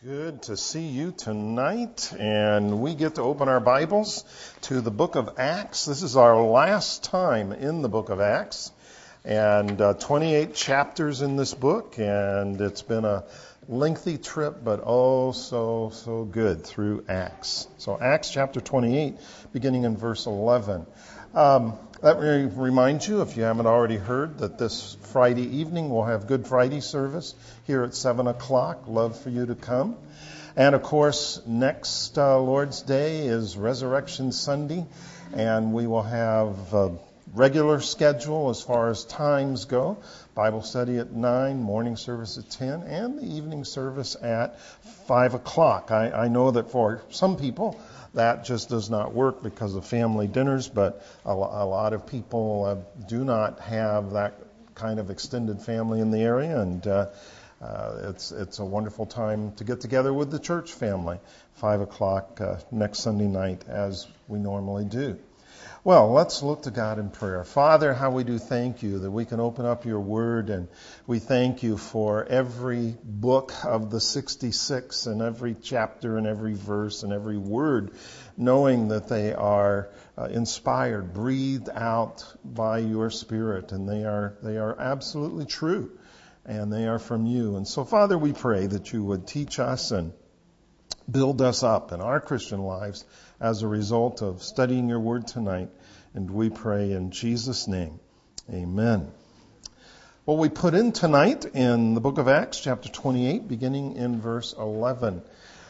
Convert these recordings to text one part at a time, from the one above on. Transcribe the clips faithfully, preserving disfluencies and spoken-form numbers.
Good to see you tonight, and we get to open our Bibles to the book of Acts. This is our last time in the book of Acts, and uh, twenty-eight chapters in this book, and it's been a lengthy trip, but oh so, so good through Acts. So Acts chapter twenty-eight, beginning in verse eleven. Um, let me remind you, if you haven't already heard, that this Friday evening we'll have Good Friday service here at seven o'clock. Love for you to come. And, of course, next uh, Lord's Day is Resurrection Sunday, and we will have a regular schedule as far as times go. Bible study at nine, morning service at ten, and the evening service at five o'clock. I, I know that for some people that just does not work because of family dinners, but a, a lot of people uh, do not have that kind of extended family in the area, and uh, uh, it's it's a wonderful time to get together with the church family, five o'clock uh, next Sunday night, as we normally do. Well, let's look to God in prayer. Father, how we do thank you that we can open up your word, and we thank you for every book of the sixty-six and every chapter and every verse and every word, knowing that they are uh, inspired, breathed out by your Spirit, and they are they are absolutely true, and they are from you. And so, Father, we pray that you would teach us and build us up in our Christian lives as a result of studying your word tonight. And we pray in Jesus' name. Amen. Well, we put in tonight in the book of Acts, chapter twenty-eight, beginning in verse eleven.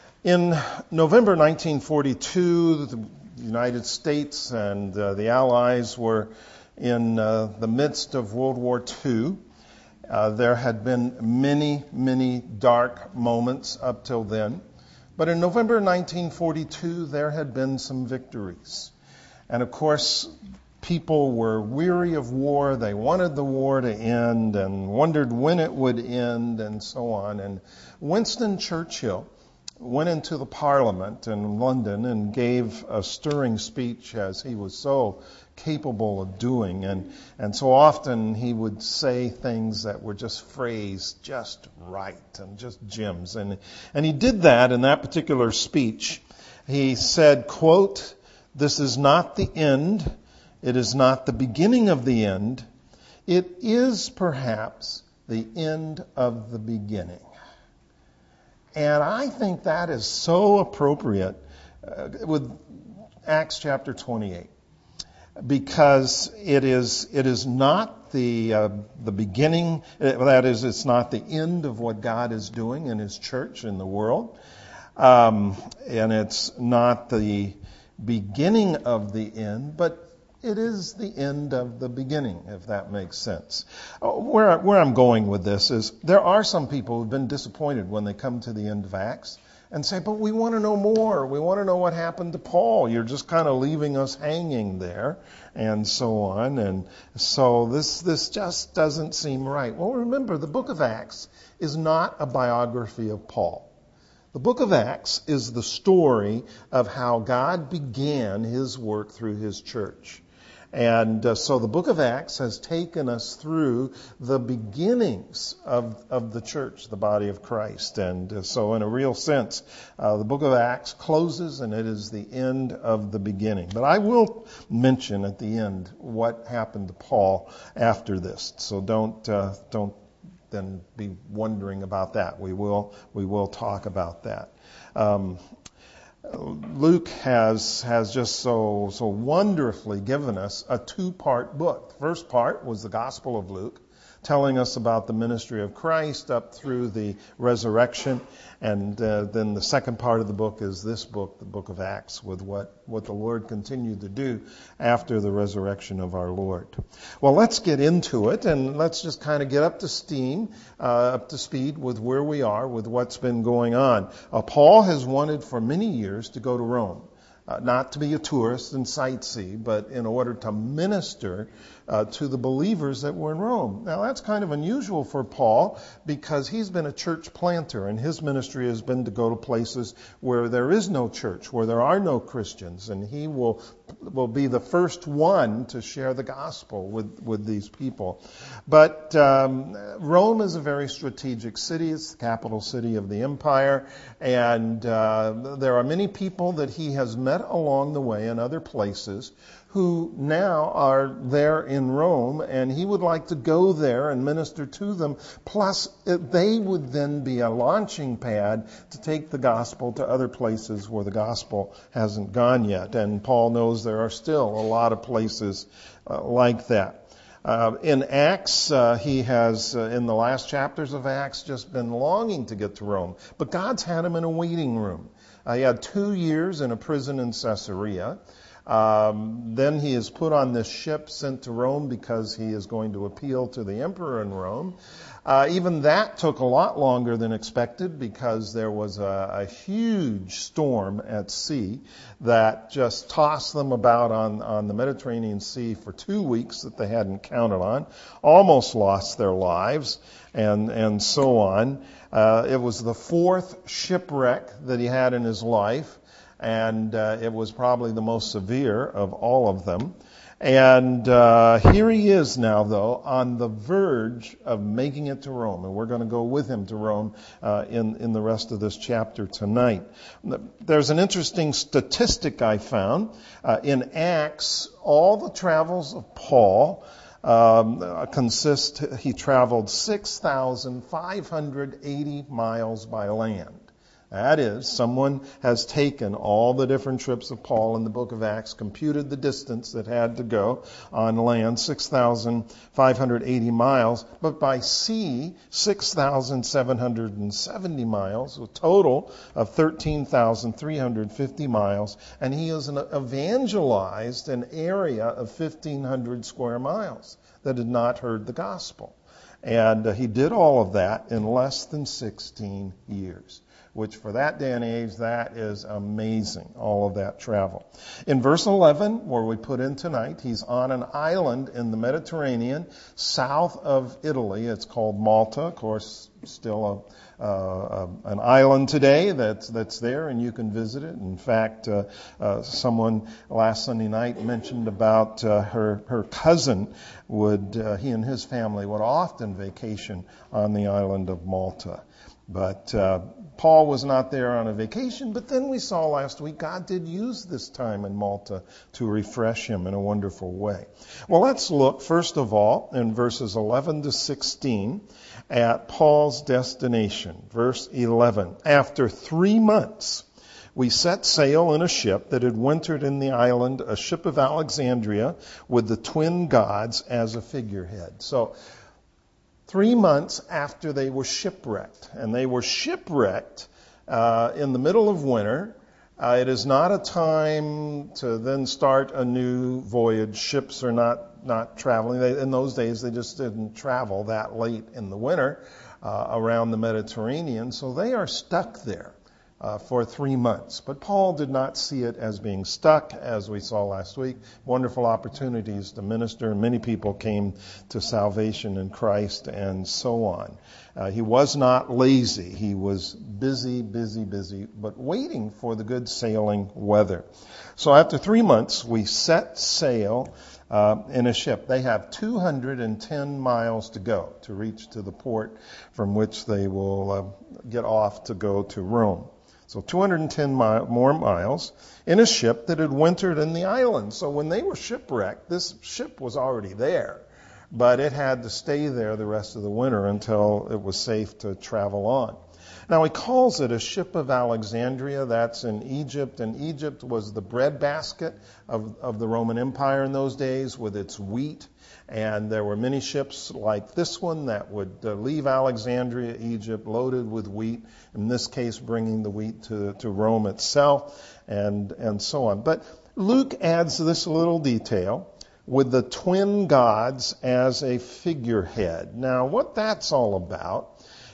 In November nineteen forty-two, the United States and uh, the Allies were in uh, the midst of World War Two. Uh, there had been many, many dark moments up till then. But in November nineteen forty-two, there had been some victories. And of course, people were weary of war. They wanted the war to end and wondered when it would end and so on. And Winston Churchill went into the Parliament in London and gave a stirring speech, as he was so capable of doing. And, and so often he would say things that were just phrased just right and just gems. And, and he did that in that particular speech. He said, quote, "This is not the end. It is not the beginning of the end. It is perhaps the end of the beginning." And I think that is so appropriate uh, with Acts chapter twenty-eight, because it is it is not the uh, the beginning. That is, it's not the end of what God is doing in His church in the world, um, and it's not the beginning of the end, but it is the end of the beginning, if that makes sense. Where, where I'm going with this is there are some people who've been disappointed when they come to the end of Acts and say, but we want to know more. We want to know what happened to Paul. You're just kind of leaving us hanging there, and so on. And so this, this just doesn't seem right. Well, remember, the book of Acts is not a biography of Paul. The book of Acts is the story of how God began His work through His church. And uh, so the book of Acts has taken us through the beginnings of, of the church, the body of Christ. And uh, so in a real sense, uh, the book of Acts closes and it is the end of the beginning. But I will mention at the end what happened to Paul after this. So don't uh, don't then be wondering about that. We will we will talk about that. Um, Luke has has just so so wonderfully given us a two-part book. The first part was the Gospel of Luke, telling us about the ministry of Christ up through the resurrection. And uh, then the second part of the book is this book, the book of Acts, with what, what the Lord continued to do after the resurrection of our Lord. Well, let's get into it, and let's just kind of get up to steam, uh, up to speed with where we are, with what's been going on. Uh, Paul has wanted for many years to go to Rome. Uh, not to be a tourist and sightsee, but in order to minister uh, to the believers that were in Rome. Now, that's kind of unusual for Paul, because he's been a church planter, and his ministry has been to go to places where there is no church, where there are no Christians, and he will will be the first one to share the gospel with, with these people. But um, Rome is a very strategic city. It's the capital city of the empire. And uh, there are many people that he has met along the way in other places who now are there in Rome, and he would like to go there and minister to them. Plus, it, they would then be a launching pad to take the gospel to other places where the gospel hasn't gone yet. And Paul knows there are still a lot of places uh, like that. Uh, in Acts, uh, he has, uh, in the last chapters of Acts, just been longing to get to Rome. But God's had him in a waiting room. Uh, he had two years in a prison in Caesarea. Um, then he is put on this ship sent to Rome because he is going to appeal to the emperor in Rome. Uh, even that took a lot longer than expected because there was a, a huge storm at sea that just tossed them about on, on the Mediterranean Sea for two weeks that they hadn't counted on, almost lost their lives, and, and so on. Uh, it was the fourth shipwreck that he had in his life. And uh, it was probably the most severe of all of them. And uh, here he is now, though, on the verge of making it to Rome. And we're going to go with him to Rome uh, in, in the rest of this chapter tonight. There's an interesting statistic I found. Uh, in Acts, all the travels of Paul um, consist, he traveled six thousand five hundred eighty miles by land. That is, someone has taken all the different trips of Paul in the book of Acts, computed the distance that had to go on land, six thousand five hundred eighty miles, but by sea, six thousand seven hundred seventy miles, a total of thirteen thousand three hundred fifty miles, and he has evangelized an area of fifteen hundred square miles that had not heard the gospel. And uh, he did all of that in less than sixteen years. Which for that day and age, that is amazing, all of that travel. In verse eleven, where we put in tonight, he's on an island in the Mediterranean, south of Italy. It's called Malta, of course, still a, uh, an island today that's that's there, and you can visit it. In fact, uh, uh, someone last Sunday night mentioned about uh, her her cousin would uh, he and his family would often vacation on the island of Malta. But uh, Paul was not there on a vacation, but then we saw last week God did use this time in Malta to refresh him in a wonderful way. Well, let's look, first of all, in verses eleven to sixteen at Paul's destination. Verse eleven, after three months, we set sail in a ship that had wintered in the island, a ship of Alexandria, with the twin gods as a figurehead. So, Three months after they were shipwrecked, and they were shipwrecked uh, in the middle of winter. Uh, it is not a time to then start a new voyage. Ships are not, not traveling. They, in those days, they just didn't travel that late in the winter uh, around the Mediterranean, so they are stuck there uh, for three months. But Paul did not see it as being stuck, as we saw last week. Wonderful opportunities to minister. Many people came to salvation in Christ and so on. Uh, he was not lazy. He was busy, busy, busy, but waiting for the good sailing weather. So after three months, we set sail uh, in a ship. They have two hundred ten miles to go to reach to the port from which they will uh, get off to go to Rome. So two hundred ten mi- more miles in a ship that had wintered in the island. So when they were shipwrecked, this ship was already there, but it had to stay there the rest of the winter until it was safe to travel on. Now he calls it a ship of Alexandria. That's in Egypt, and Egypt was the breadbasket of, of the Roman Empire in those days with its wheat. And there were many ships like this one that would uh, leave Alexandria, Egypt, loaded with wheat, in this case bringing the wheat to, to Rome itself, and, and so on. But Luke adds this little detail with the twin gods as a figurehead. Now, what that's all about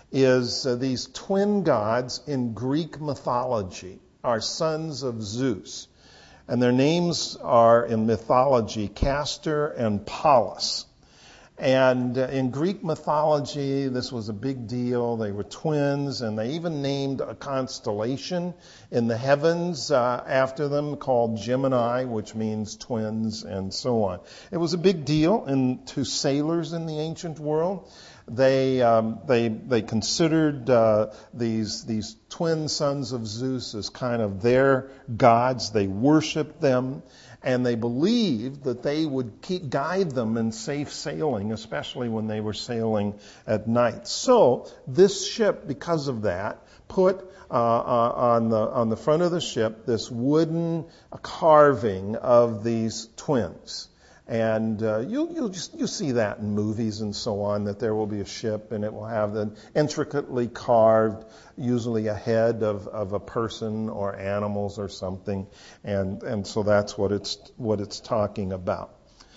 is uh, these twin gods in Greek mythology are sons of Zeus. And their names are, in mythology, Castor and Pollux. And uh, in Greek mythology, this was a big deal. They were twins, and they even named a constellation in the heavens uh, after them called Gemini, which means twins, and so on. It was a big deal in, to sailors in the ancient world. They um, they they considered uh, these these twin sons of Zeus as kind of their gods. They worshipped them, and they believed that they would keep, guide them in safe sailing, especially when they were sailing at night. So this ship, because of that, put uh, uh, on the on the front of the ship this wooden carving of these twins. And uh, you'll, you'll just you'll see that in movies and so on, that there will be a ship and it will have an intricately carved, usually a head of, of a person or animals or something, and and so that's what it's what it's talking about.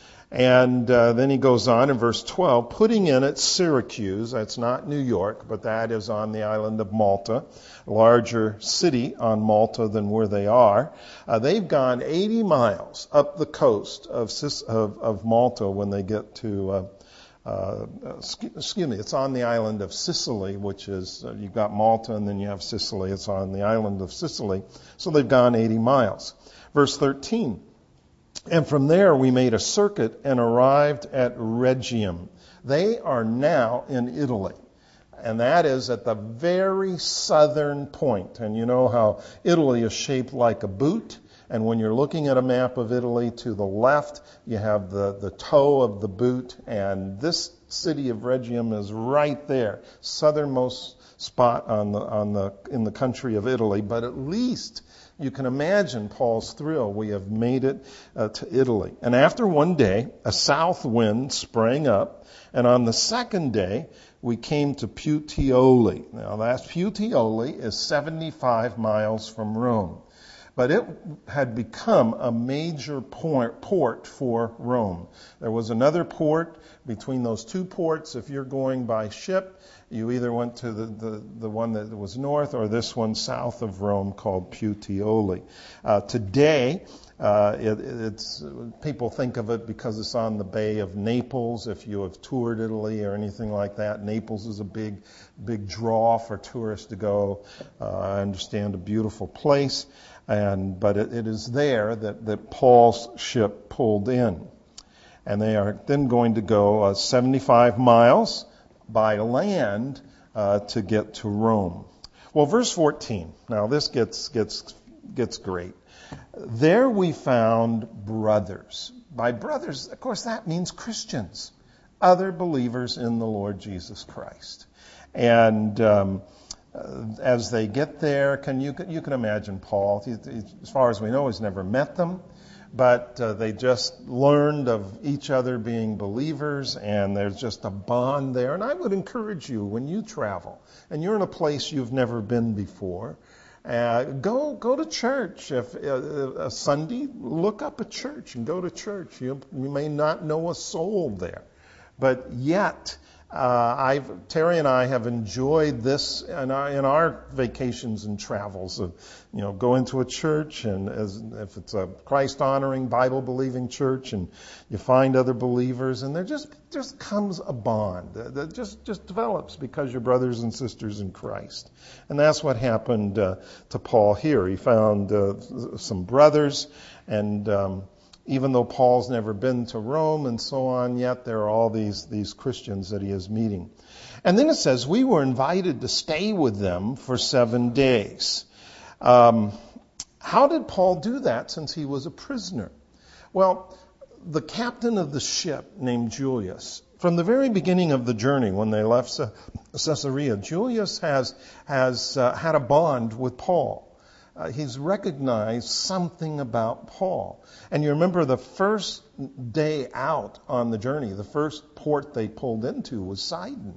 And uh, then he goes on in verse twelve, putting in at Syracuse. That's not New York, but that is on the island of Malta, a larger city on Malta than where they are. Uh, they've gone eighty miles up the coast of, of, of Malta when they get to, uh, uh, excuse me, it's on the island of Sicily, which is, uh, you've got Malta and then you have Sicily. It's on the island of Sicily. So they've gone eighty miles. Verse thirteen. And from there we made a circuit and arrived at Rhegium. They are now in Italy. And that is at the very southern point. And you know how Italy is shaped like a boot. And when you're looking at a map of Italy, to the left, you have the, the toe of the boot. And this city of Rhegium is right there, southernmost spot on the, on the, in the country of Italy. But at least you can imagine Paul's thrill. We have made it uh, to Italy. And after one day, a south wind sprang up. And on the second day, we came to Puteoli. Now, that Puteoli is seventy-five miles from Rome. But it had become a major port, port for Rome. There was another port between those two ports. If you're going by ship, you either went to the, the, the one that was north or this one south of Rome called Puteoli. Uh, today, uh, it, it's people think of it because it's on the Bay of Naples. If you have toured Italy or anything like that, Naples is a big, big draw for tourists to go. Uh, I understand a beautiful place. And but it, it is there that, that Paul's ship pulled in. And they are then going to go uh, seventy-five miles by land uh, to get to Rome. Well, verse fourteen. Now this gets gets gets great. There we found brothers. By brothers, of course, that means Christians, other believers in the Lord Jesus Christ. And um, Uh, as they get there, can you you can imagine Paul. He, he, as far as we know, he's never met them, but uh, they just learned of each other being believers, and there's just a bond there. And I would encourage you, when you travel and you're in a place you've never been before, uh, go go to church. If uh, a Sunday, look up a church and go to church. You, you may not know a soul there, but yet. Uh, I've, Terry and I have enjoyed this in our, in our vacations and travels of, you know, going to a church, and as if it's a Christ-honoring, Bible-believing church, and you find other believers, and there just just comes a bond that just just develops because you're brothers and sisters in Christ, and that's what happened uh, to Paul here. He found uh, some brothers, and um, even though Paul's never been to Rome and so on, yet there are all these, these Christians that he is meeting. And then it says, we were invited to stay with them for seven days. Um, how did Paul do that since he was a prisoner? Well, the captain of the ship named Julius, from the very beginning of the journey when they left Caesarea, Julius has, has uh, had a bond with Paul. Uh, he's recognized something about Paul. And you remember the first day out on the journey, the first port they pulled into was Sidon.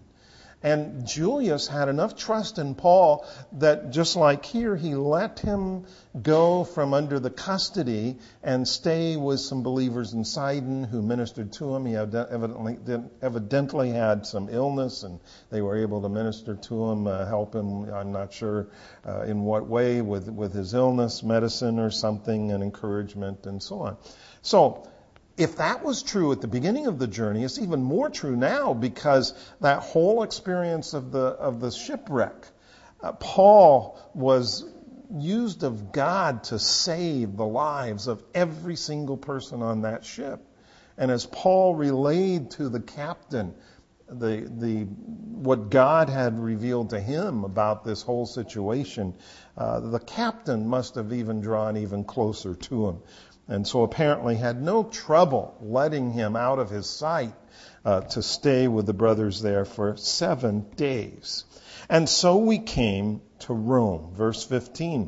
And Julius had enough trust in Paul that just like here, he let him go from under the custody and stay with some believers in Sidon who ministered to him. He evidently, evidently had some illness, and they were able to minister to him, uh, help him, I'm not sure uh, in what way, with, with his illness, medicine or something, and encouragement and so on. So if that was true at the beginning of the journey, it's even more true now, because that whole experience of the of the shipwreck, uh, Paul was used of God to save the lives of every single person on that ship. And as Paul relayed to the captain the the what God had revealed to him about this whole situation, uh, the captain must have even drawn even closer to him. And so apparently had no trouble letting him out of his sight uh, to stay with the brothers there for seven days. And so we came to Rome, verse fifteen.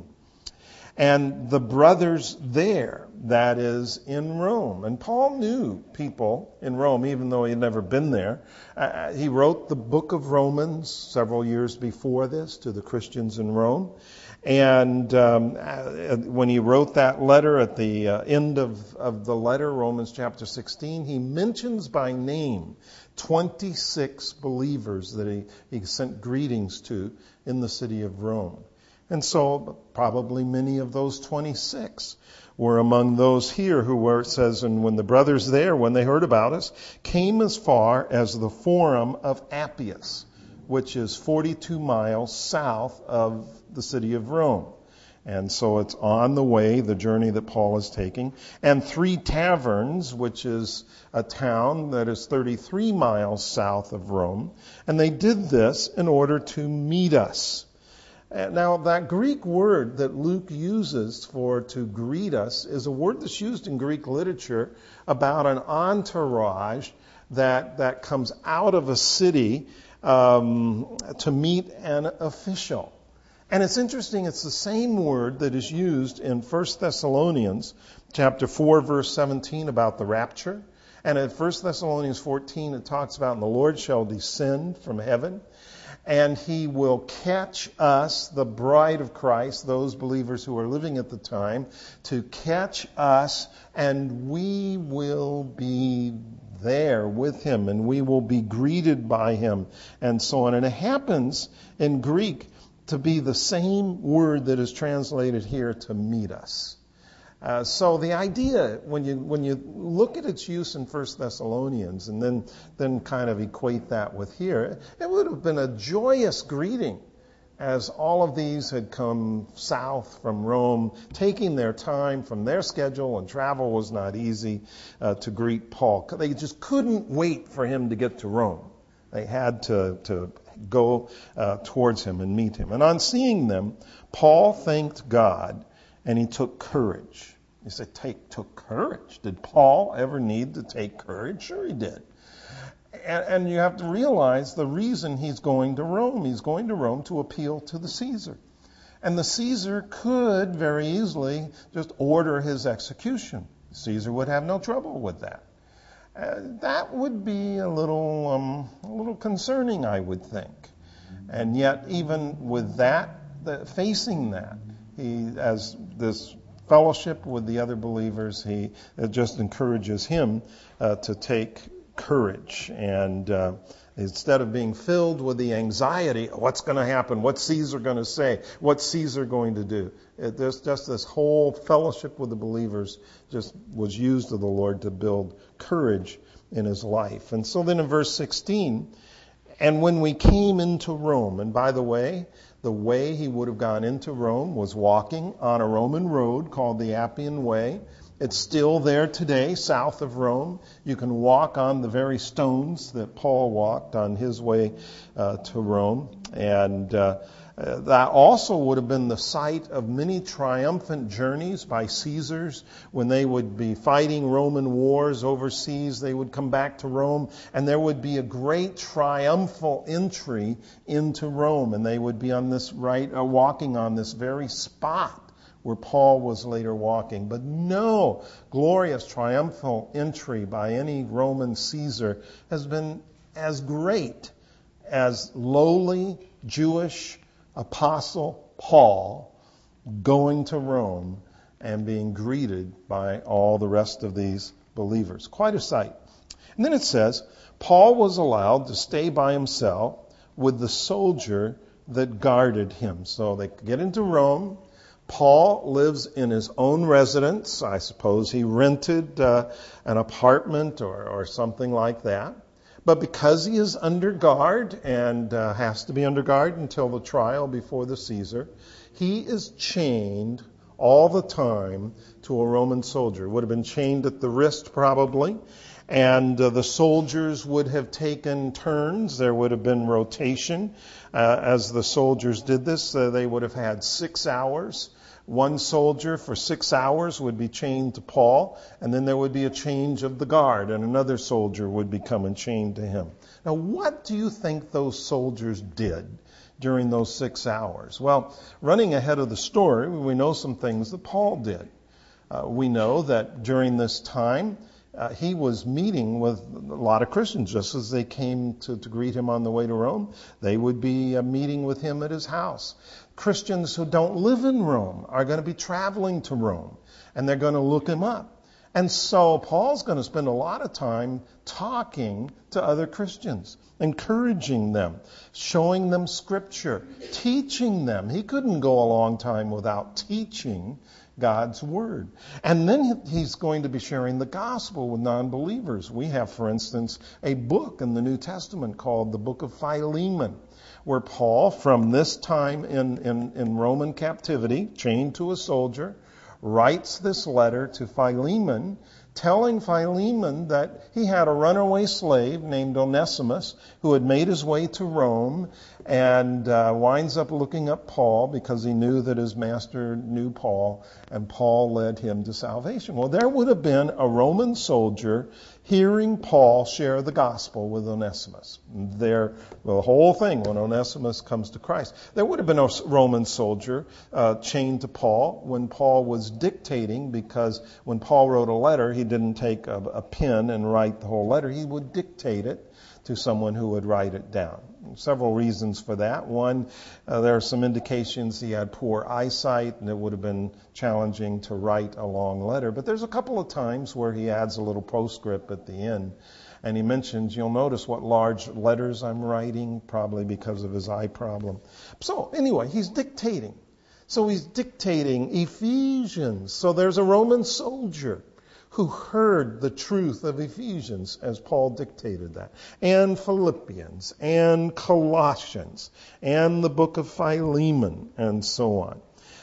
And the brothers there, that is, in Rome. And Paul knew people in Rome, even though he had never been there. Uh, he wrote the book of Romans several years before this to the Christians in Rome. And um, when he wrote that letter, at the uh, end of, of the letter, Romans chapter sixteen, he mentions by name twenty-six believers that he, he sent greetings to in the city of Rome. And so probably many of those twenty-six were among those here who were, it says, and when the brothers there, when they heard about us, came as far as the Forum of Appius, which is forty-two miles south of the city of Rome. And so it's on the way, the journey that Paul is taking. And Three Taverns, which is a town that is thirty-three miles south of Rome. And they did this in order to meet us. Now, that Greek word that Luke uses for to greet us is a word that's used in Greek literature about an entourage that, that comes out of a city um, to meet an official. And it's interesting, it's the same word that is used in First Thessalonians chapter four, verse seventeen about the rapture. And in First Thessalonians fourteen, it talks about, and the Lord shall descend from heaven, and he will catch us, the bride of Christ, those believers who are living at the time, to catch us, and we will be there with him, and we will be greeted by him, and so on. And it happens in Greek to be the same word that is translated here, to meet us. Uh, so the idea, when you when you look at its use in First Thessalonians and then then kind of equate that with here, it would have been a joyous greeting as all of these had come south from Rome, taking their time from their schedule, and travel was not easy uh, to greet Paul. They just couldn't wait for him to get to Rome. They had to, to go uh, towards him and meet him. And on seeing them, Paul thanked God, and he took courage. You say, take, took courage. Did Paul ever need to take courage? Sure he did. And, and you have to realize the reason he's going to Rome. He's going to Rome to appeal to the Caesar. And the Caesar could very easily just order his execution. Caesar would have no trouble with that. Uh, that would be a little, um, a little concerning, I would think. And yet, even with that, the, facing that, he, as this fellowship with the other believers, he it just encourages him uh, to take courage. And uh, instead of being filled with the anxiety, what's going to happen? What's Caesar going to say? What's Caesar going to do? It, there's just this whole fellowship with the believers just was used of the Lord to build courage in his life. And so then in verse sixteen, and when we came into Rome, and by the way, the way he would have gone into Rome was walking on a Roman road called the Appian Way. It's still there today, south of Rome. You can walk on the very stones that Paul walked on his way uh, to Rome. And uh, uh, that also would have been the site of many triumphant journeys by Caesars. When they would be fighting Roman wars overseas, they would come back to Rome, and there would be a great triumphal entry into Rome. And they would be on this right, uh, walking on this very spot where Paul was later walking. But no glorious triumphal entry by any Roman Caesar has been as great as lowly Jewish apostle Paul going to Rome and being greeted by all the rest of these believers. Quite a sight. And then it says, Paul was allowed to stay by himself with the soldier that guarded him. So they get into Rome. Paul lives in his own residence. I suppose he rented uh, an apartment or, or something like that. But because he is under guard and uh, has to be under guard until the trial before the Caesar, he is chained all the time to a Roman soldier. Would have been chained at the wrist probably. And uh, the soldiers would have taken turns. There would have been rotation. Uh, as the soldiers did this, uh, they would have had six hours. One soldier for six hours would be chained to Paul, and then there would be a change of the guard, and another soldier would be coming chained to him. Now, what do you think those soldiers did during those six hours? Well, running ahead of the story, we know some things that Paul did. Uh, we know that during this time, Uh, he was meeting with a lot of Christians. Just as they came to, to greet him on the way to Rome, they would be uh, meeting with him at his house. Christians who don't live in Rome are going to be traveling to Rome, and they're going to look him up. And so Paul's going to spend a lot of time talking to other Christians, encouraging them, showing them Scripture, teaching them. He couldn't go a long time without teaching God's Word. And then he's going to be sharing the gospel with non-believers. We have, for instance, a book in the New Testament called the Book of Philemon, where Paul, from this time in, in, in Roman captivity, chained to a soldier, writes this letter to Philemon, telling Philemon that he had a runaway slave named Onesimus who had made his way to Rome and uh, winds up looking up Paul because he knew that his master knew Paul, and Paul led him to salvation. Well, there would have been a Roman soldier hearing Paul share the gospel with Onesimus. There, well, the whole thing when Onesimus comes to Christ. There would have been a Roman soldier uh, chained to Paul when Paul was dictating, because when Paul wrote a letter, he didn't take a, a pen and write the whole letter. He would dictate it to someone who would write it down. Several reasons for that. One, uh, there are some indications he had poor eyesight, and it would have been challenging to write a long letter. But there's a couple of times where he adds a little postscript at the end. And he mentions, you'll notice what large letters I'm writing, probably because of his eye problem. So anyway, he's dictating. So he's dictating Ephesians. So there's a Roman soldier who heard the truth of Ephesians as Paul dictated that, and Philippians, and Colossians, and the book of Philemon, and so on.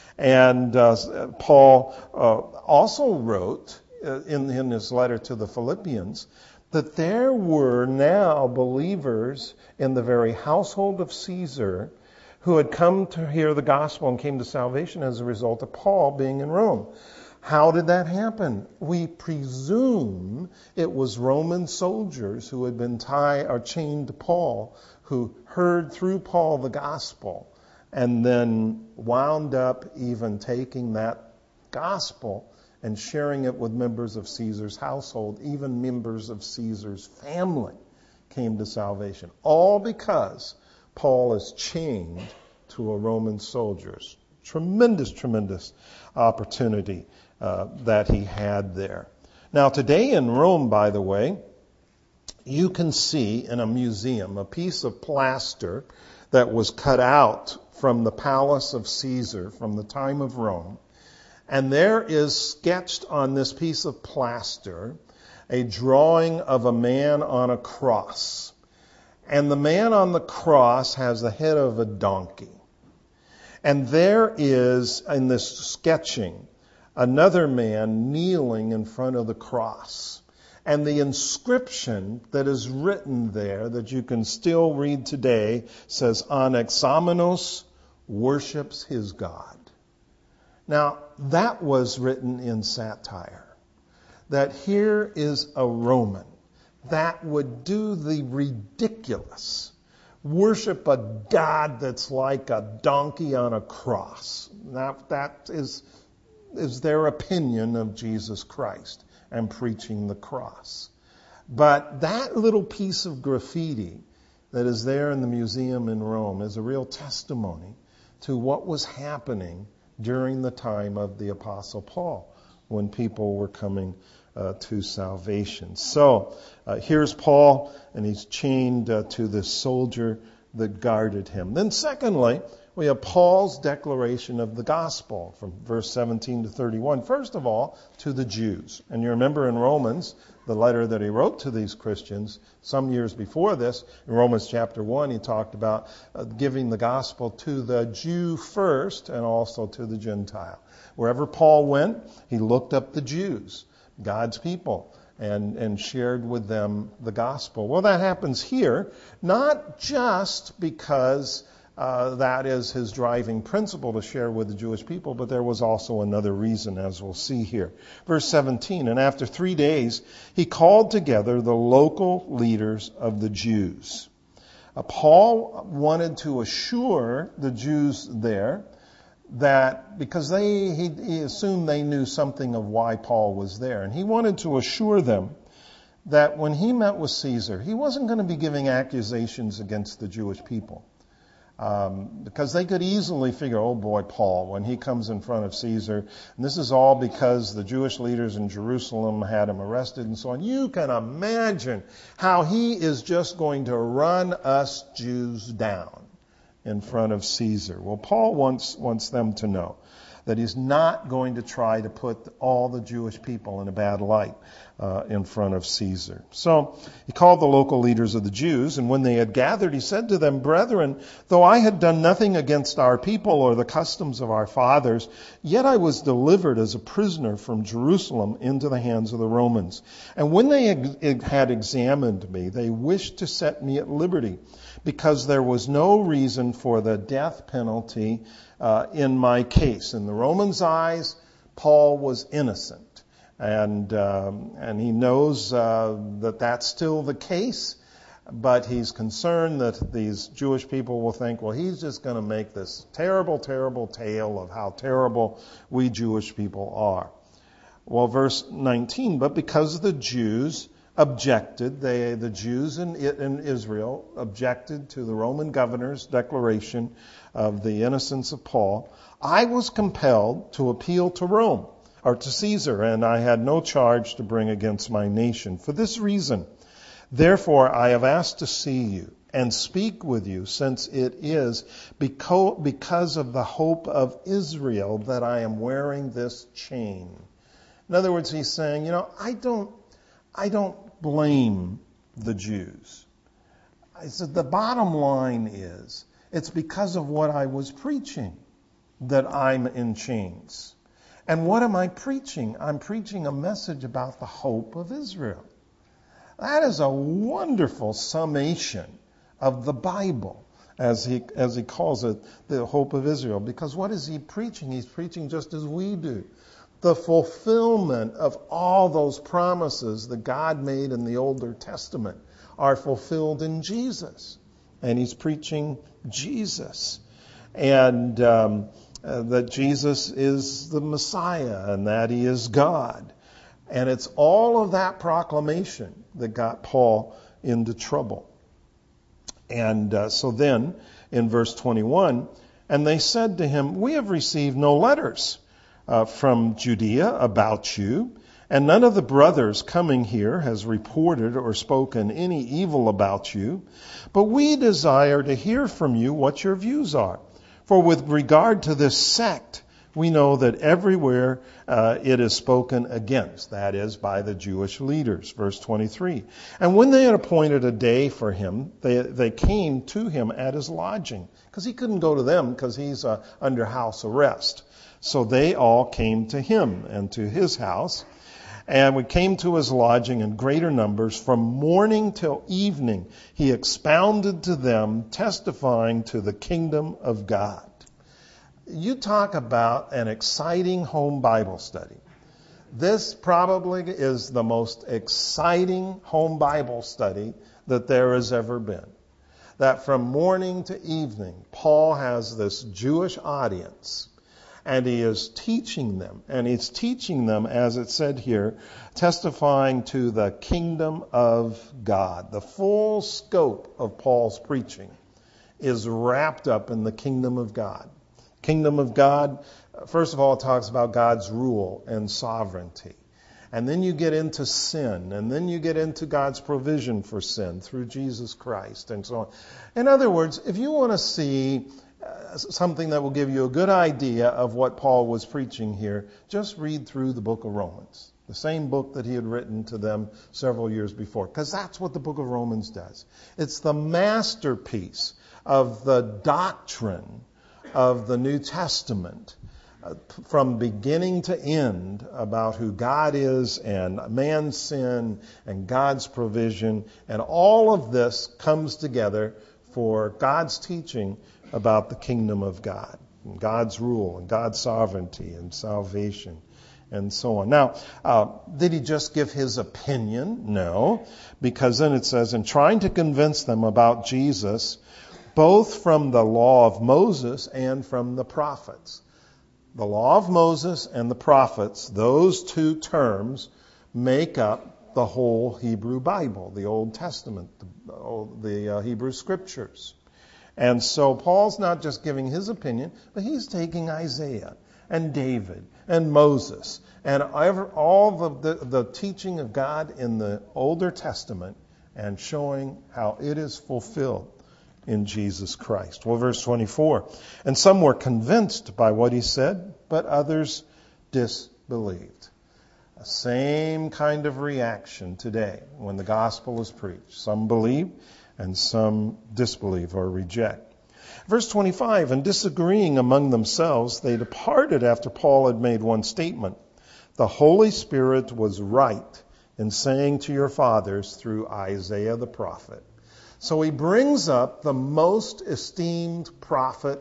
And uh, Paul uh, also wrote uh, in, in his letter to the Philippians that there were now believers in the very household of Caesar who had come to hear the gospel and came to salvation as a result of Paul being in Rome. How did that happen? We presume it was Roman soldiers who had been tied or chained to Paul, who heard through Paul the gospel, and then wound up even taking that gospel and sharing it with members of Caesar's household. Even members of Caesar's family came to salvation. All because Paul is chained to a Roman soldier. Tremendous, tremendous opportunity Uh, that he had there. Now, today in Rome, by the way, you can see in a museum a piece of plaster that was cut out from the palace of Caesar from the time of Rome. And there is sketched on this piece of plaster a drawing of a man on a cross. And the man on the cross has the head of a donkey. And there is, in this sketching, another man kneeling in front of the cross. And the inscription that is written there, that you can still read today, says, Anaxamenos worships his God. Now, that was written in satire. That here is a Roman that would do the ridiculous, worship a God that's like a donkey on a cross. Now, that is... is their opinion of Jesus Christ and preaching the cross. But that little piece of graffiti that is there in the museum in Rome is a real testimony to what was happening during the time of the Apostle Paul, when people were coming uh, to salvation. So uh, here's Paul, and he's chained uh, to this soldier that guarded him. Then secondly, we have Paul's declaration of the gospel from verse seventeen to thirty-one. First of all, to the Jews. And you remember in Romans, the letter that he wrote to these Christians some years before this, in Romans chapter one, he talked about uh, giving the gospel to the Jew first and also to the Gentile. Wherever Paul went, he looked up the Jews, God's people, and, and shared with them the gospel. Well, that happens here, not just because uh, that is his driving principle to share with the Jewish people, but there was also another reason, as we'll see here. Verse seventeen, and after three days, he called together the local leaders of the Jews. Uh, Paul wanted to assure the Jews there that, because they, he, he assumed they knew something of why Paul was there, and he wanted to assure them that when he met with Caesar, he wasn't going to be giving accusations against the Jewish people. Um, because they could easily figure, oh boy, Paul, when he comes in front of Caesar, and this is all because the Jewish leaders in Jerusalem had him arrested and so on. You can imagine how he is just going to run us Jews down in front of Caesar. Well, Paul wants wants them to know that he's not going to try to put all the Jewish people in a bad light uh, in front of Caesar. So he called the local leaders of the Jews, and when they had gathered, he said to them, "Brethren, though I had done nothing against our people or the customs of our fathers, yet I was delivered as a prisoner from Jerusalem into the hands of the Romans. And when they had examined me, they wished to set me at liberty, because there was no reason for the death penalty uh, in my case." In the Romans' eyes, Paul was innocent, and um, and he knows uh, that that's still the case, but he's concerned that these Jewish people will think, well, he's just going to make this terrible, terrible tale of how terrible we Jewish people are. Well, verse nineteen, but because the Jews objected, they, the Jews in, in Israel objected to the Roman governor's declaration of the innocence of Paul, I was compelled to appeal to Rome, or to Caesar, and I had no charge to bring against my nation. For this reason, therefore, I have asked to see you and speak with you, since it is because of the hope of Israel that I am wearing this chain. In other words, he's saying, you know, I don't I don't blame the Jews. I said the bottom line is, it's because of what I was preaching that I'm in chains. And what am I preaching? I'm preaching a message about the hope of Israel. That is a wonderful summation of the Bible, as he as he calls it, the hope of Israel. Because what is he preaching? He's preaching just as we do. The fulfillment of all those promises that God made in the Older Testament are fulfilled in Jesus. And he's preaching Jesus. And um, uh, that Jesus is the Messiah and that he is God. And it's all of that proclamation that got Paul into trouble. And uh, so then, in verse twenty-one, and they said to him, we have received no letters Uh, from Judea about you, and none of the brothers coming here has reported or spoken any evil about you, but we desire to hear from you what your views are. For with regard to this sect, we know that everywhere uh, it is spoken against, that is, by the Jewish leaders. Verse twenty-three. And when they had appointed a day for him, they, they came to him at his lodging, because he couldn't go to them because he's uh, under house arrest. So they all came to him and to his house. And we came to his lodging in greater numbers. From morning till evening, he expounded to them, testifying to the kingdom of God. You talk about an exciting home Bible study. This probably is the most exciting home Bible study that there has ever been. That from morning to evening, Paul has this Jewish audience. And he is teaching them, and he's teaching them, as it said here, testifying to the kingdom of God. The full scope of Paul's preaching is wrapped up in the kingdom of God. Kingdom of God, first of all, it talks about God's rule and sovereignty. And then you get into sin, and then you get into God's provision for sin through Jesus Christ, and so on. In other words, if you want to see uh, something that will give you a good idea of what Paul was preaching here, just read through the book of Romans. The same book that he had written to them several years before. Because that's what the book of Romans does. It's the masterpiece of the doctrine of the New Testament, uh, from beginning to end, about who God is and man's sin and God's provision. And all of this comes together for God's teaching about the kingdom of God, and God's rule and God's sovereignty and salvation, and so on. Now, uh, did he just give his opinion? No, because then it says, in trying to convince them about Jesus, both from the law of Moses and from the prophets. The law of Moses and the prophets, those two terms make up the whole Hebrew Bible, the Old Testament, the, the uh, Hebrew Scriptures. And so Paul's not just giving his opinion, but he's taking Isaiah and David and Moses and all the, the, the teaching of God in the Older Testament and showing how it is fulfilled in Jesus Christ. Well, verse twenty-four, and some were convinced by what he said, but others disbelieved. The same kind of reaction today when the gospel is preached. Some believe and some disbelieve or reject. Verse twenty-five, and disagreeing among themselves, they departed after Paul had made one statement. The Holy Spirit was right in saying to your fathers through Isaiah the prophet. So he brings up the most esteemed prophet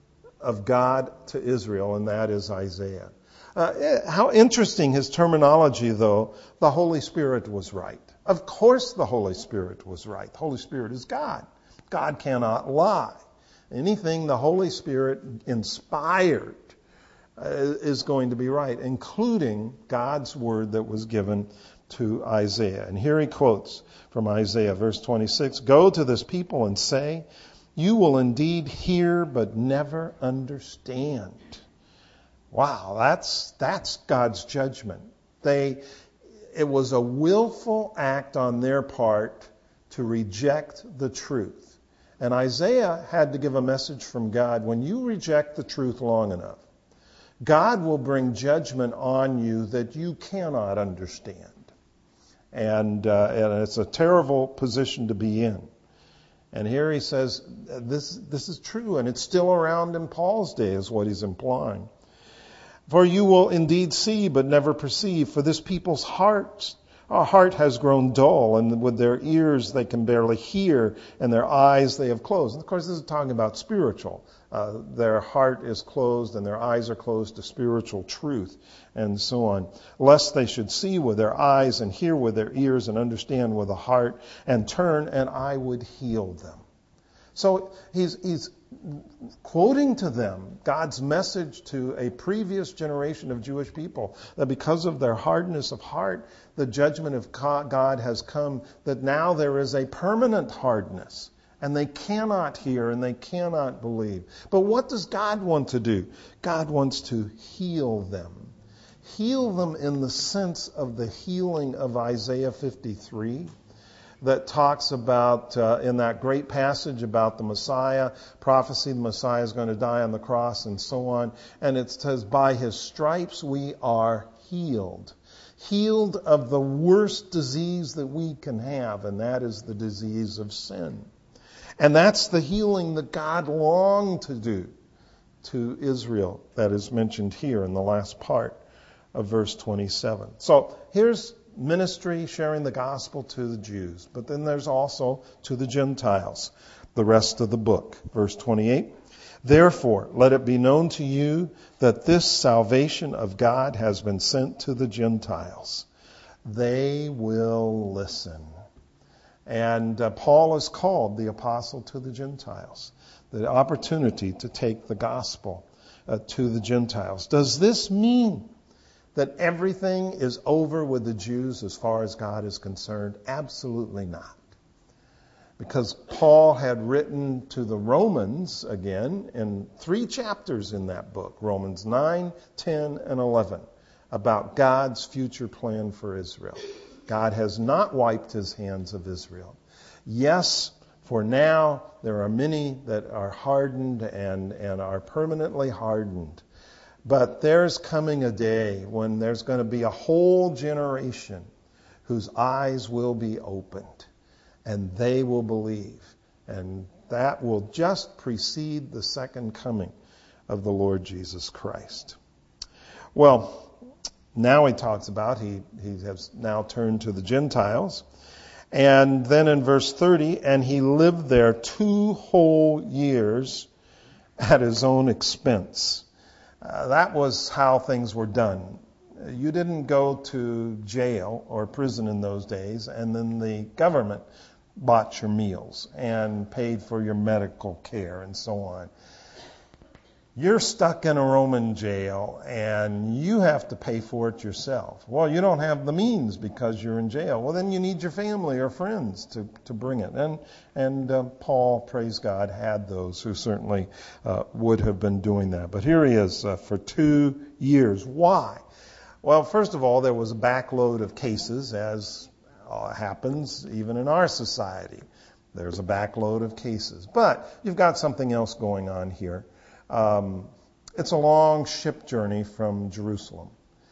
of God to Israel, and that is Isaiah. Uh, how interesting his terminology, though. The Holy Spirit was right. Of course the Holy Spirit was right. The Holy Spirit is God. God cannot lie. Anything the Holy Spirit inspired uh, is going to be right, including God's word that was given to Isaiah. And here he quotes from Isaiah, verse twenty-six, go to this people and say, you will indeed hear but never understand. Wow, that's that's God's judgment. They, it was a willful act on their part to reject the truth. And Isaiah had to give a message from God. When you reject the truth long enough, God will bring judgment on you that you cannot understand. And, uh, and it's a terrible position to be in. And here he says, this, this is true, and it's still around in Paul's day, is what he's implying. For you will indeed see, but never perceive. For this people's hearts, our heart has grown dull, and with their ears they can barely hear, and their eyes they have closed. And of course, this is talking about spiritual. Uh, their heart is closed, and their eyes are closed to spiritual truth, and so on. Lest they should see with their eyes, and hear with their ears, and understand with the heart, and turn, and I would heal them. So he's he's quoting to them God's message to a previous generation of Jewish people, that because of their hardness of heart, the judgment of God has come, that now there is a permanent hardness, and they cannot hear and they cannot believe. But what does God want to do? God wants to heal them. Heal them in the sense of the healing of Isaiah fifty-three. That talks about, uh, in that great passage about the Messiah, prophecy, the Messiah is going to die on the cross and so on. And it says, by his stripes we are healed. Healed of the worst disease that we can have, and that is the disease of sin. And that's the healing that God longed to do to Israel that is mentioned here in the last part of verse twenty-seven. So here's ministry, sharing the gospel to the Jews. But then there's also to the Gentiles, the rest of the book. Verse twenty-eight, therefore, let it be known to you that this salvation of God has been sent to the Gentiles. They will listen. And uh, Paul is called the apostle to the Gentiles. The opportunity to take the gospel uh, to the Gentiles. Does this mean that everything is over with the Jews as far as God is concerned? Absolutely not. Because Paul had written to the Romans, again, in three chapters in that book, Romans nine, ten, and eleven, about God's future plan for Israel. God has not wiped his hands of Israel. Yes, For now there are many that are hardened and, and are permanently hardened. But there's coming a day when there's going to be a whole generation whose eyes will be opened, and they will believe. And that will just precede the second coming of the Lord Jesus Christ. Well, now he talks about, he, he has now turned to the Gentiles. And then in verse thirty, and he lived there two whole years at his own expense. Uh, that was how things were done. You didn't go to jail or prison in those days, and then the government bought your meals and paid for your medical care and so on. You're stuck in a Roman jail and you have to pay for it yourself. Well, you don't have the means because you're in jail. Well, then you need your family or friends to, to bring it. And and uh, Paul, praise God, had those who certainly uh, would have been doing that. But here he is uh, for two years. Why? Well, first of all, there was a backload of cases, as uh, happens even in our society. There's a backload of cases. But you've got something else going on here. Um, it's a long ship journey from Jerusalem.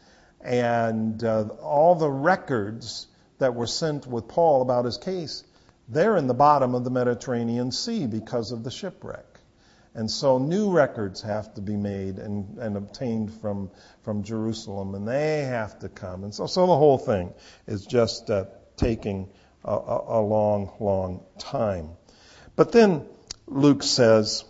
And uh, all the records that were sent with Paul about his case, they're in the bottom of the Mediterranean Sea because of the shipwreck. And so new records have to be made and, and obtained from, from Jerusalem, and they have to come. And so, so the whole thing is just uh, taking a, a, a long, long time. But then Luke says,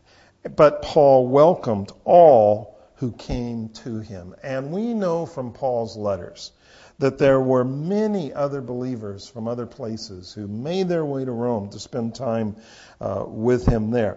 but Paul welcomed all who came to him. And we know from Paul's letters that there were many other believers from other places who made their way to Rome to spend time uh, with him there.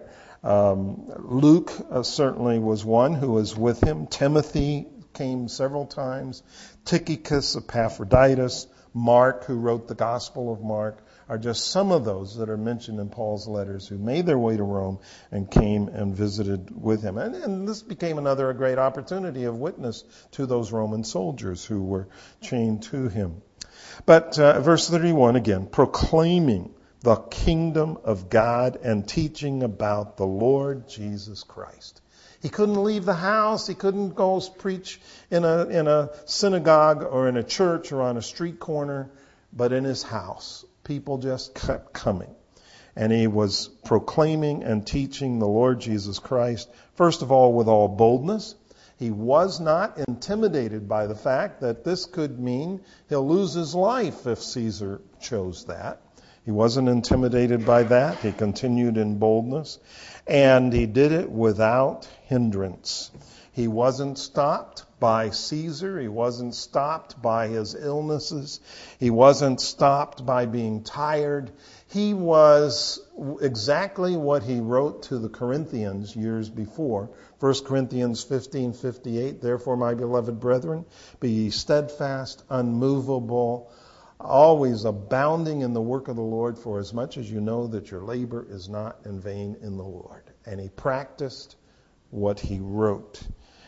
Um, Luke uh, certainly was one who was with him. Timothy came several times. Tychicus, Epaphroditus, Mark, who wrote the Gospel of Mark, are just some of those that are mentioned in Paul's letters who made their way to Rome and came and visited with him. And, and this became another great opportunity of witness to those Roman soldiers who were chained to him. But uh, verse thirty-one again, proclaiming the kingdom of God and teaching about the Lord Jesus Christ. He couldn't leave the house. He couldn't go preach in a in a synagogue or in a church or on a street corner, but in his house. People just kept coming. And he was proclaiming and teaching the Lord Jesus Christ, first of all, with all boldness. He was not intimidated by the fact that this could mean he'll lose his life if Caesar chose that. He wasn't intimidated by that. He continued in boldness. And he did it without hindrance. He wasn't stopped by Caesar. He wasn't stopped by his illnesses. He wasn't stopped by being tired. He was exactly what he wrote to the Corinthians years before. First Corinthians fifteen fifty-eight, therefore, my beloved brethren, be ye steadfast, unmovable, always abounding in the work of the Lord, for as much as you know that your labor is not in vain in the Lord. And he practiced what he wrote.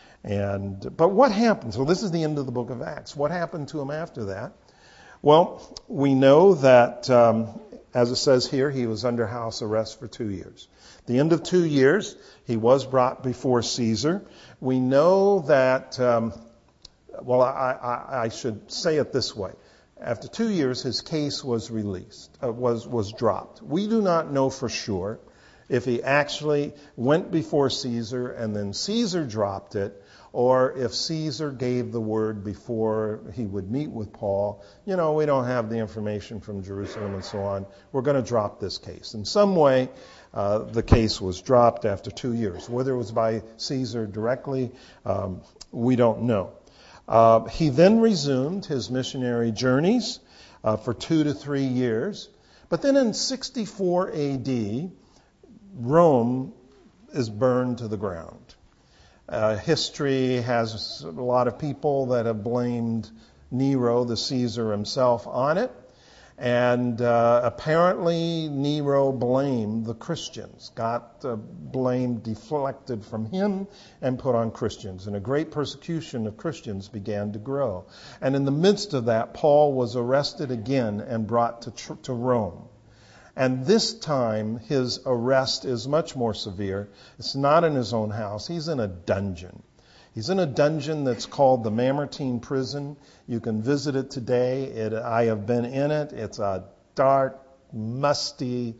And but what happened? So this is the end of the book of Acts. What happened to him after that? Well, we know that, um, as it says here, he was under house arrest for two years. The end of two years, he was brought before Caesar. We know that, um, well, I, I, I should say it this way. After two years, his case was released, uh, was was dropped. We do not know for sure if he actually went before Caesar and then Caesar dropped it, or if Caesar gave the word before he would meet with Paul, you know, we don't have the information from Jerusalem and so on. We're going to drop this case. In some way, uh, the case was dropped after two years. Whether it was by Caesar directly, um, we don't know. Uh, he then resumed his missionary journeys uh, for two to three years. But then in sixty-four A D, Rome is burned to the ground. Uh, history has a lot of people that have blamed Nero, the Caesar himself, on it. And uh, apparently Nero blamed the Christians, got uh, blame deflected from him and put on Christians. And a great persecution of Christians began to grow. And in the midst of that, Paul was arrested again and brought to, to Rome. And this time, his arrest is much more severe. It's not in his own house. He's in a dungeon. He's in a dungeon that's called the Mamertine Prison. You can visit it today. It, I have been in it. It's a dark, musty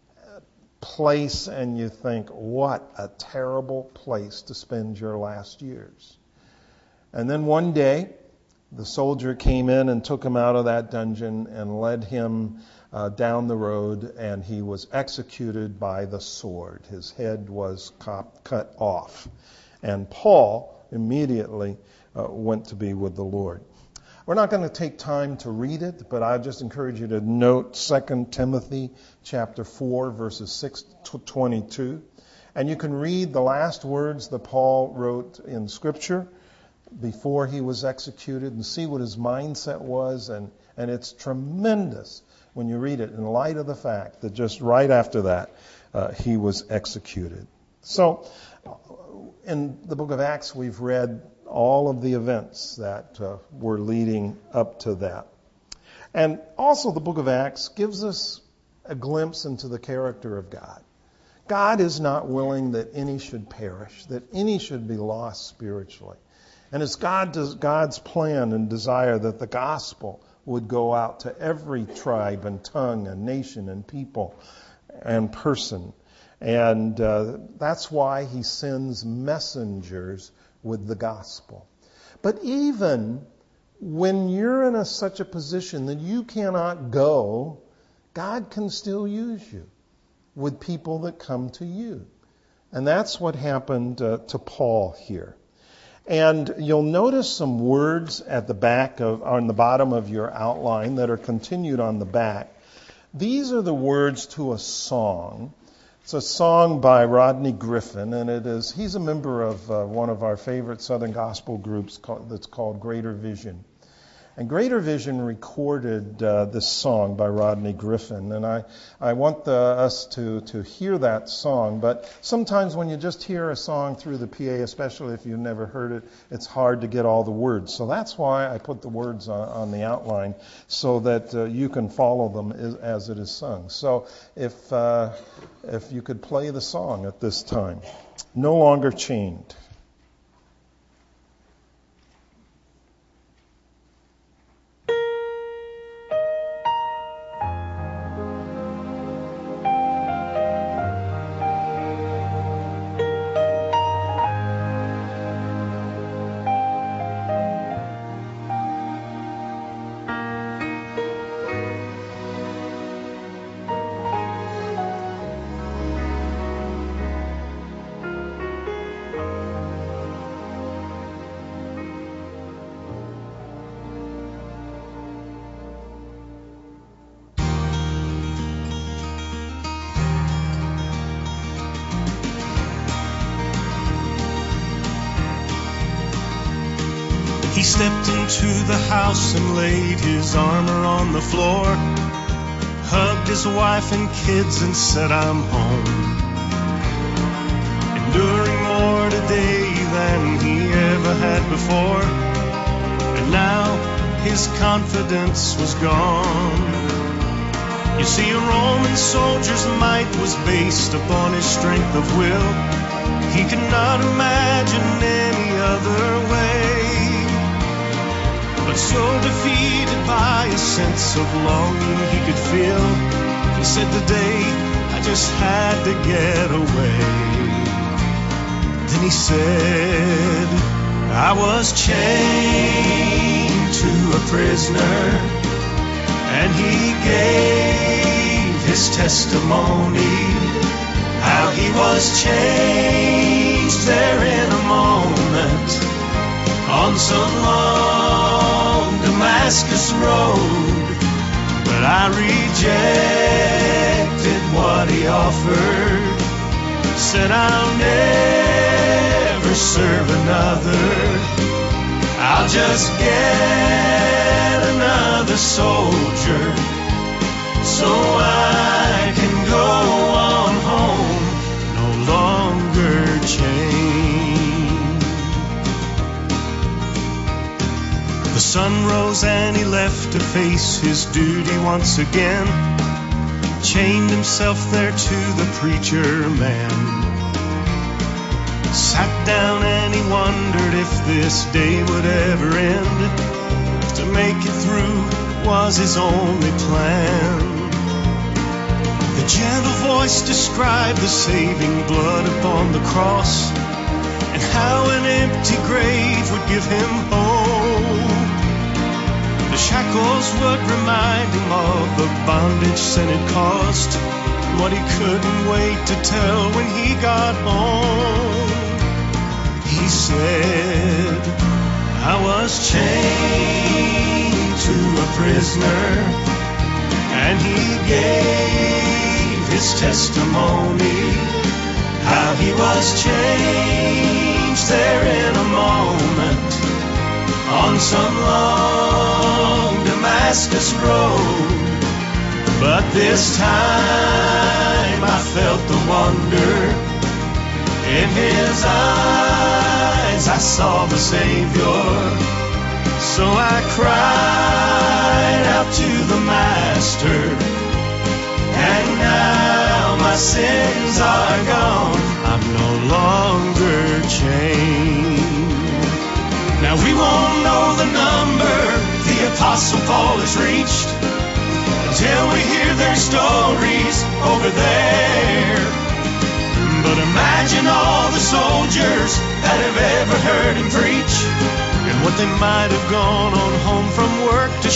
place, and you think, what a terrible place to spend your last years. And then one day, the soldier came in and took him out of that dungeon and led him uh, down the road, and he was executed by the sword. His head was cop- cut off. And Paul immediately uh, went to be with the Lord. We're not going to take time to read it, but I just encourage you to note Second Timothy chapter four, verses six to twenty-two. And you can read the last words that Paul wrote in Scripture before he was executed and see what his mindset was. And, and it's tremendous when you read it in light of the fact that just right after that, uh, he was executed. So, in the book of Acts, we've read all of the events that uh, were leading up to that. And also the book of Acts gives us a glimpse into the character of God. God is not willing that any should perish, that any should be lost spiritually. And it's God does, God's plan and desire that the gospel would go out to every tribe and tongue and nation and people and person. And uh, that's why he sends messengers with the gospel. But even when you're in a, such a position that you cannot go, God can still use you with people that come to you. And that's what happened uh, to Paul here. And you'll notice some words at the back of, on the bottom of your outline that are continued on the back. These are the words to a song. It's a song by Rodney Griffin, and it is he's a member of uh, one of our favorite Southern gospel groups called, that's called Greater Vision. And Greater Vision recorded uh, this song by Rodney Griffin, and I, I want the, us to, to hear that song. But sometimes when you just hear a song through the P A, especially if you've never heard it, it's hard to get all the words. So that's why I put the words on, on the outline so that uh, you can follow them as, as it is sung. So if uh, if you could play the song at this time, No Longer Chained. He stepped into the house and laid his armor on the floor, hugged his wife and kids and said, I'm home. Enduring more today than he ever had before, and now his confidence was gone. You see, a Roman soldier's might was based upon his strength of will. He could not imagine any other way. But so defeated by a sense of longing he could feel, he said, today I just had to get away. Then he said, I was chained to a prisoner, and he gave his testimony, how he was changed there in a moment on some long Damascus road. But I rejected what he offered, said I'll never serve another, I'll just get another soldier so I can go on home, no longer chained. The sun rose and he left to face his duty once again. chained himself there to the preacher man. Sat down and he wondered if this day would ever end. To make it through was his only plan. The gentle voice described the saving blood upon the cross, and how an empty grave would give him hope. The shackles would remind him of the bondage sin had caused, what he couldn't wait to tell when he got home. He said, I was chained to a prisoner, and he gave his testimony, how he was changed there in a moment on some long Damascus road. But this time I felt the wonder in his eyes. I saw the Savior, so I cried out to the Master, and now my sins are gone. I'm no longer chained. Now we won't know the number the Apostle Paul has reached until we hear their stories over there. But imagine all the soldiers that have ever heard him preach, and what they might have gone on home from work to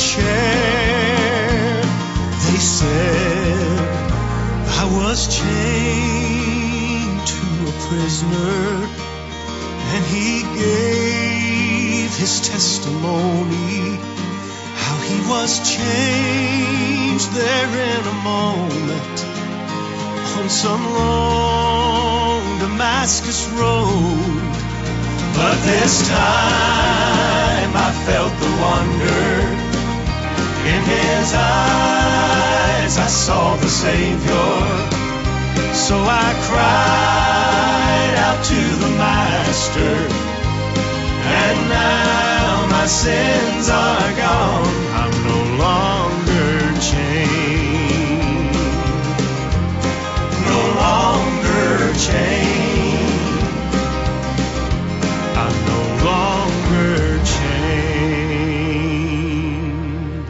share. They said, I was chained to a prisoner, and he gave his testimony, how he was changed there in a moment on some long Damascus road. But this time I felt the wonder in his eyes. I saw the Savior, so I cried out to the Master, and now my sins are gone. I'm no longer chained, no longer chained. I'm no longer chained.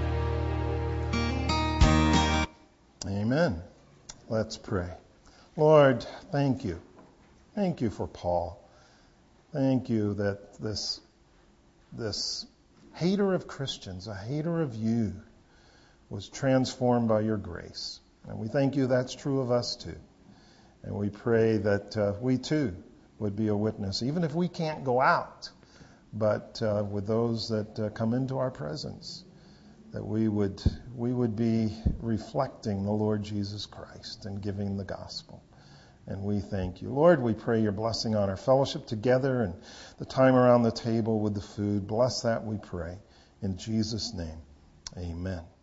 Amen. Let's pray. Lord, thank you. Thank you for Paul. Thank you that this, this hater of Christians, a hater of you, was transformed by your grace. And we thank you that's true of us too. And we pray that uh, we too would be a witness, even if we can't go out, but uh, with those that uh, come into our presence, that we would we would be reflecting the Lord Jesus Christ and giving the gospel. And we thank you. Lord, we pray your blessing on our fellowship together and the time around the table with the food. Bless that, we pray. In Jesus' name, amen.